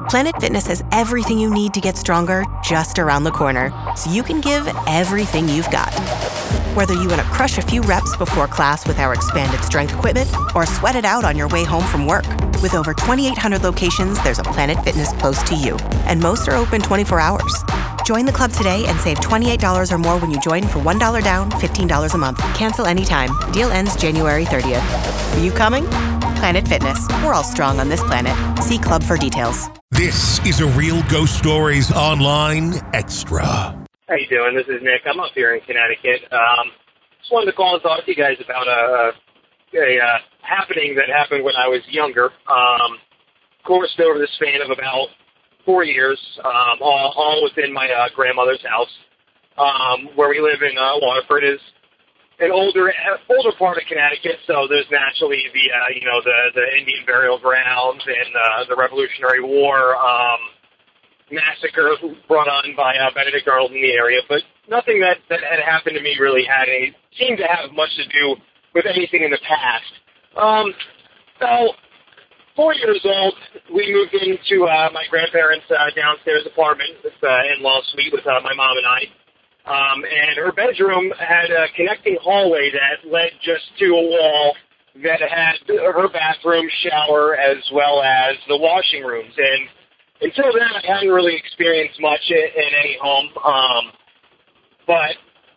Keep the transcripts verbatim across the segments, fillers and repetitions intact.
Planet Fitness has everything you need to get stronger just around the corner, so you can give everything you've got. Whether you want to crush a few reps before class with our expanded strength equipment or sweat it out on your way home from work. With over twenty-eight hundred locations, there's a Planet Fitness close to you, and most are open twenty-four hours. Join the club today and save twenty-eight dollars or more when you join for one dollar down, fifteen dollars a month. Cancel anytime. Deal ends January thirtieth. Are you coming? Planet Fitness. We're all strong on this planet. See club for details. This is a Real Ghost Stories Online Extra. How you doing? This is Nick. I'm up here in Connecticut. Um, just wanted to call and talk to you guys about a, a, a happening that happened when I was younger. Um, of course, over the span of about four years, um, all, all within my uh, grandmother's house, um, where we live in uh, Waterford. Is an older older part of Connecticut, so there's naturally the uh, you know the the Indian burial grounds and uh, the Revolutionary War um, massacre brought on by uh, Benedict Arnold in the area, but nothing that that had happened to me really had any seemed to have much to do with anything in the past. Um, so. Four years old, we moved into uh, my grandparents' uh, downstairs apartment, this uh, in-law suite with uh, my mom and I. Um, and her bedroom had a connecting hallway that led just to a wall that had her bathroom, shower, as well as the washing rooms. And until then, I hadn't really experienced much in, in any home. Um, but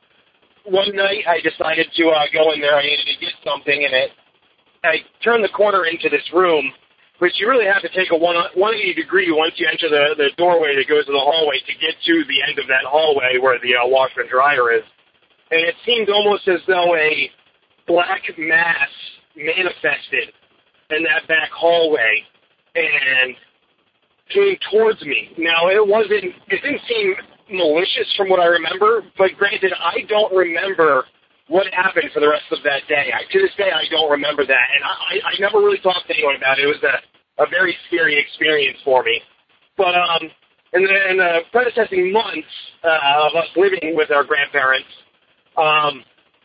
one night, I decided to uh, go in there. I needed to get something, and it. I turned the corner into this room, which you really have to take a one eighty degree once you enter the, the doorway that goes to the hallway to get to the end of that hallway where the uh, washer and dryer is. And it seemed almost as though a black mass manifested in that back hallway and came towards me. Now, it wasn't, it didn't seem malicious from what I remember, but granted, I don't remember what happened for the rest of that day. I, to this day, I don't remember that, and I, I never really talked to anyone about it. It was a, a very scary experience for me. But um, in the, in the predecessing months uh, of us living with our grandparents, um,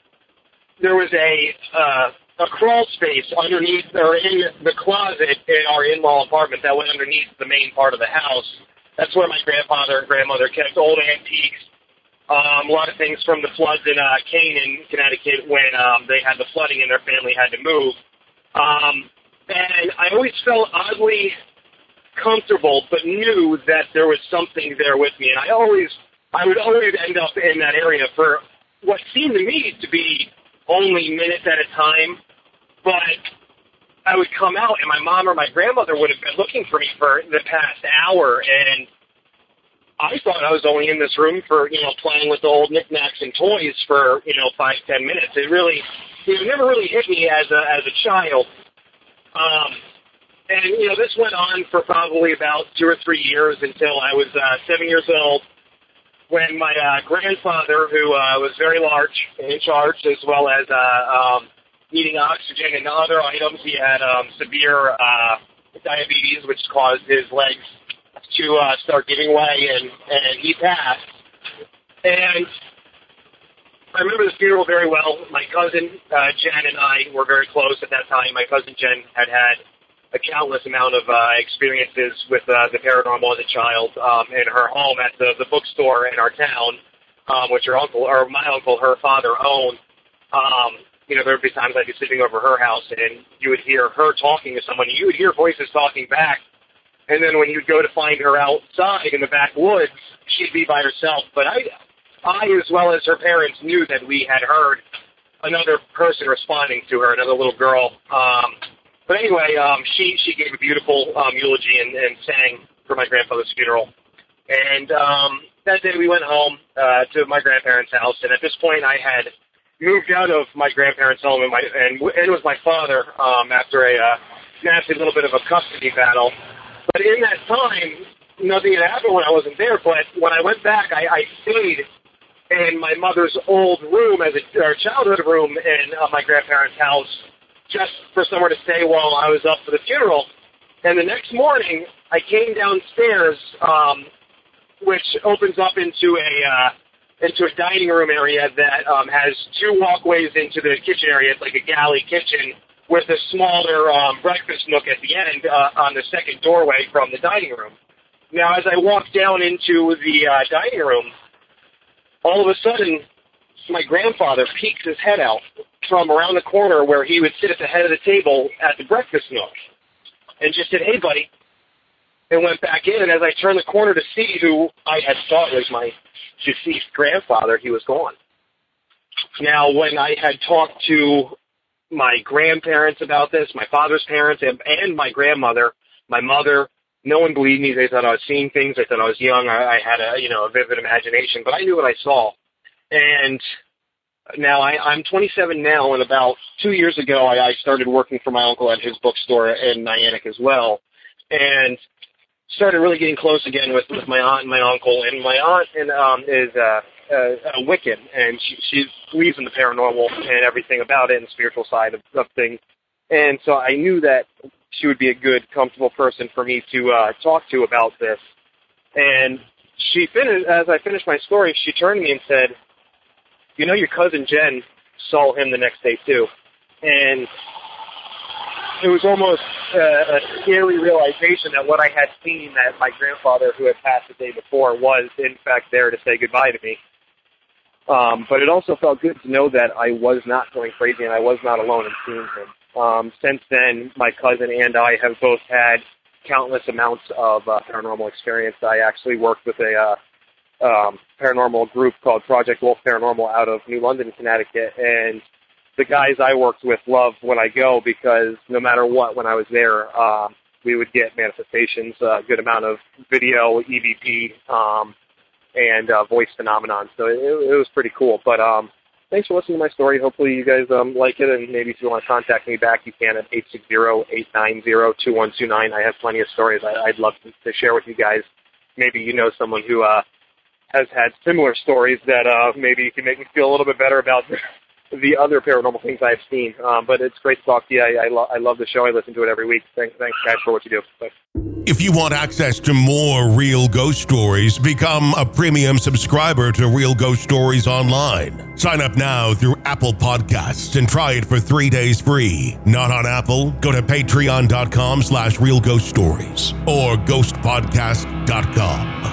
there was a uh, a crawl space underneath, or in the closet in our in-law apartment that went underneath the main part of the house. That's where my grandfather and grandmother kept old antiques. Um, a lot of things from the floods in uh, Canaan, Connecticut, when um, they had the flooding and their family had to move. Um, and I always felt oddly comfortable, but knew that there was something there with me. And I always, I would always end up in that area for what seemed to me to be only minutes at a time. But I would come out, and my mom or my grandmother would have been looking for me for the past hour, and I thought I was only in this room for, you know, playing with the old knickknacks and toys for, you know, five, ten minutes. It really, it never really hit me as a, as a child. Um, and, you know, this went on for probably about two or three years until I was uh, seven years old, when my uh, grandfather, who uh, was very large and in charge, as well as uh, um, needing oxygen and other items, he had um, severe uh, diabetes, which caused his legs to uh, start giving way, and, and he passed. And I remember the funeral very well. My cousin, uh, Jen, and I were very close at that time. My cousin, Jen, had had a countless amount of uh, experiences with uh, the paranormal as a child um, in her home at the, the bookstore in our town, um, which her uncle, or my uncle, her father, owned. Um, you know, there would be times I'd be sitting over her house, and you would hear her talking to someone. You would hear voices talking back. And then when you'd go to find her outside in the backwoods, she'd be by herself. But I, I, as well as her parents, knew that we had heard another person responding to her, another little girl. Um, but anyway, um, she, she gave a beautiful um, eulogy and, and sang for my grandfather's funeral. And um, that day we went home uh, to my grandparents' house. And at this point, I had moved out of my grandparents' home, and, my, and, and it was my father um, after a uh, nasty little bit of a custody battle. But in that time, nothing had happened when I wasn't there. But when I went back, I, I stayed in my mother's old room, as a or childhood room in uh, my grandparents' house, just for somewhere to stay while I was up for the funeral. And the next morning, I came downstairs, um, which opens up into a uh, into a dining room area that um, has two walkways into the kitchen area. It's like a galley kitchen, with a smaller um, breakfast nook at the end uh, on the second doorway from the dining room. Now, as I walked down into the uh, dining room, all of a sudden, my grandfather peeks his head out from around the corner where he would sit at the head of the table at the breakfast nook and just said, "Hey, buddy," and went back in. And as I turned the corner to see who I had thought was my deceased grandfather, he was gone. Now, when I had talked to my grandparents about this, my father's parents, and, and my grandmother, my mother, no one believed me. They thought I was seeing things. They thought I was young. I, I had a, you know, a vivid imagination, but I knew what I saw. And now I, I'm twenty-seven now, and about two years ago, I, I started working for my uncle at his bookstore in Niantic as well, and started really getting close again with, with my aunt and my uncle. And my aunt and, um, is uh, a, a Wiccan, and she, she believes in the paranormal and everything about it and the spiritual side of, of things. And so I knew that she would be a good, comfortable person for me to uh, talk to about this. And she finished, as I finished my story, she turned to me and said, "You know, your cousin Jen saw him the next day too." And it was almost uh, a scary realization that what I had seen, that my grandfather, who had passed the day before, was in fact there to say goodbye to me. Um, but it also felt good to know that I was not going crazy and I was not alone in seeing him. Um, since then, my cousin and I have both had countless amounts of uh, paranormal experience. I actually worked with a uh, um, paranormal group called Project Wolf Paranormal out of New London, Connecticut, and the guys I worked with loved when I go because no matter what, when I was there, uh, we would get manifestations, a good amount of video, E V P, um, and uh, voice phenomenon. So it, it was pretty cool. But um, thanks for listening to my story. Hopefully you guys um, like it, and maybe if you want to contact me back, you can at eight six zero, eight nine zero, two one two nine. I have plenty of stories I, I'd love to, to share with you guys. Maybe you know someone who uh, has had similar stories that uh, maybe you can make me feel a little bit better about the other paranormal things I've seen. Um, but it's great to talk to you. I, I, lo- I love the show. I listen to it every week. Thanks, thanks, guys, for what you do. Bye. If you want access to more Real Ghost Stories, become a premium subscriber to Real Ghost Stories Online. Sign up now through Apple Podcasts and try it for three days free. Not on Apple? Go to patreon.com slash Real Ghost Stories or ghost podcast dot com.